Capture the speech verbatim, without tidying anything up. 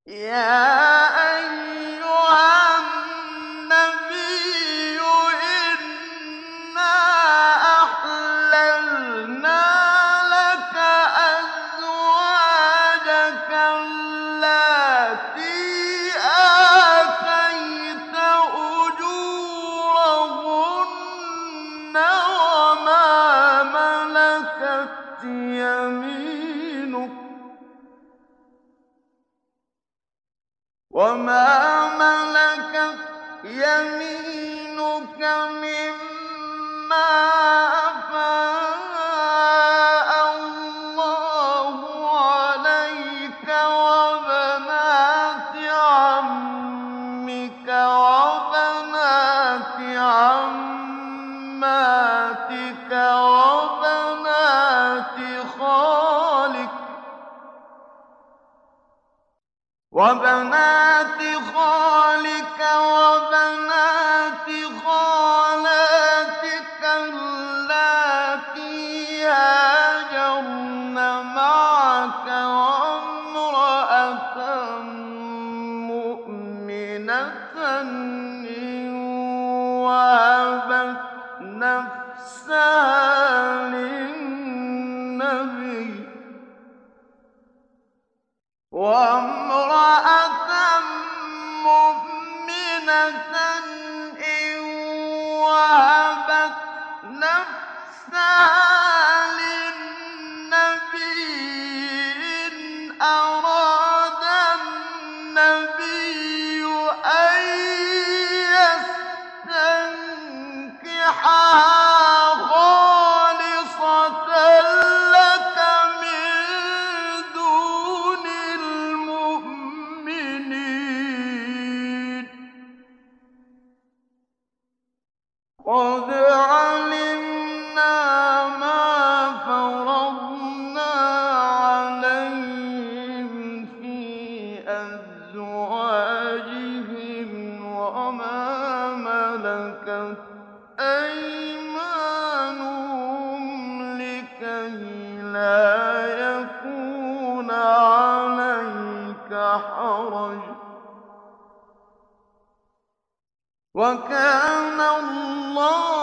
يا أيها النبي إنا أحللنا لك أزواجك اللاتي آتيت أجورهن وما ملكت يمينك وما ملكت يمينك مما أفاء الله عليك وبنات عمك وبنات عماتك وبنات خالك وبنات خالك وبنات خالاتك اللاتي هاجرن معك وامرأة مؤمنة إن وهبت نفسها للنبي وامرأة مؤمنة إن وهبت نفسها للنبي إن أراد النبي أن يستنكحها خالصة لك من دون المؤمنين قد علمنا ما فرضنا عليهم في أزواجهم وما ملكت أيمانهم لكي لا يكون عليك حرج وكان الله